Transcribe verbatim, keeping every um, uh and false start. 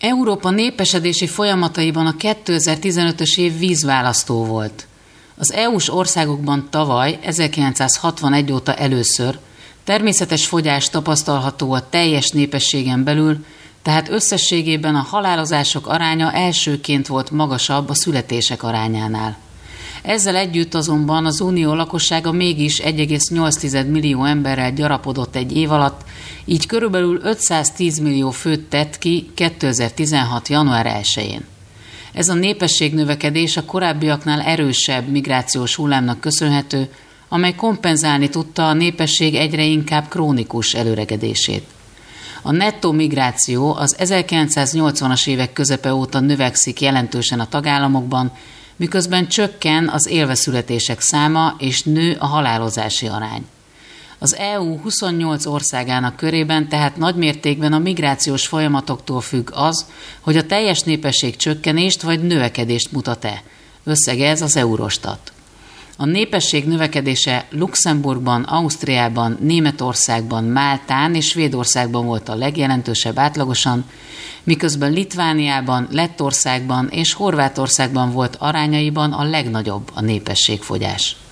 Európa népesedési folyamataiban a kétezer-tizenötös év vízválasztó volt. Az é u-s országokban tavaly, ezerkilencszázhatvanegy óta először természetes fogyás tapasztalható a teljes népességen belül, tehát összességében a halálozások aránya elsőként volt magasabb a születések arányánál. Ezzel együtt azonban az unió lakossága mégis egy egész nyolc millió emberrel gyarapodott egy év alatt, így körülbelül ötszáztíz millió főt tett ki kétezer-tizenhat. január elsején. Ez a népességnövekedés a korábbiaknál erősebb migrációs hullámnak köszönhető, amely kompenzálni tudta a népesség egyre inkább krónikus előregedését. A nettó migráció az ezerkilencszáznyolcvanas évek közepe óta növekszik jelentősen a tagállamokban, miközben csökken az élveszületések száma és nő a halálozási arány. Az é u huszonnyolc országának körében tehát nagymértékben a migrációs folyamatoktól függ az, hogy a teljes népesség csökkenést vagy növekedést mutat-e. Összegez az Eurostat. A népesség növekedése Luxemburgban, Ausztriában, Németországban, Máltán és Svédországban volt a legjelentősebb átlagosan, miközben Litvániában, Lettországban és Horvátországban volt arányaiban a legnagyobb a népességfogyás.